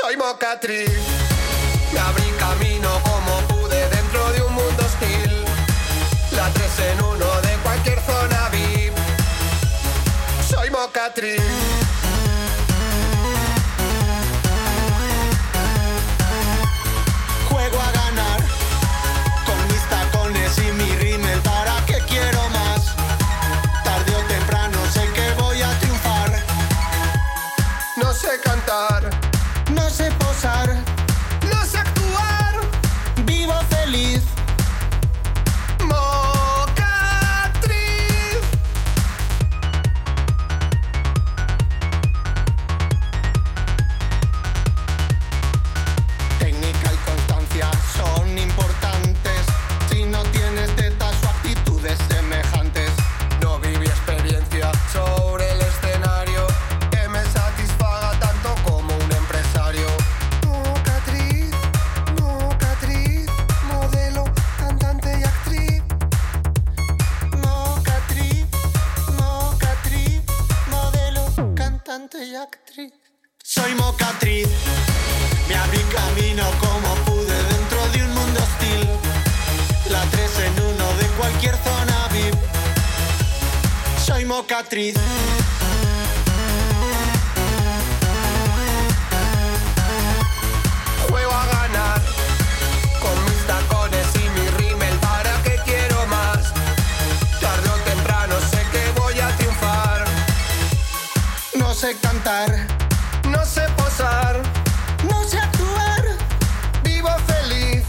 Soy mocatriz, me abrí camino como pude dentro de un mundo hostil. La 3 en 1 de cualquier zona VIP. Soy mocatriz. Juego a ganar con mis tacones y mi rímel. ¿Para qué quiero más? Tarde o temprano sé que voy a triunfar. No sé cantar, No sé posar, no sé actuar. vivo feliz. Mocatriz. Técnica y constancia son importantes. Si no tienes tetas o actitudes semejantes. No viví experiencia sobre el escenario que me satisfaga tanto como un empresario. Mocatriz, mocatriz, modelo, cantante y actriz. Mocatriz, mocatriz, modelo, cantante y actriz. Soy mocatriz, me abrí camino como pude dentro de un mundo hostil. La 3 en 1 de cualquier zona VIP. Soy mocatriz. Juego a ganar con mis tacones y mi rímel. ¿Para qué quiero más? Tarde o temprano sé que voy a triunfar. No sé cantar, No sé posar, no sé actuar. vivo feliz.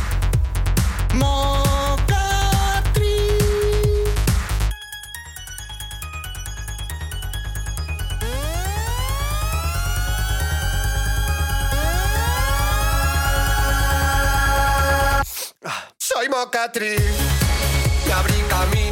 Mocatriz. Soy mocatriz, me abrí camino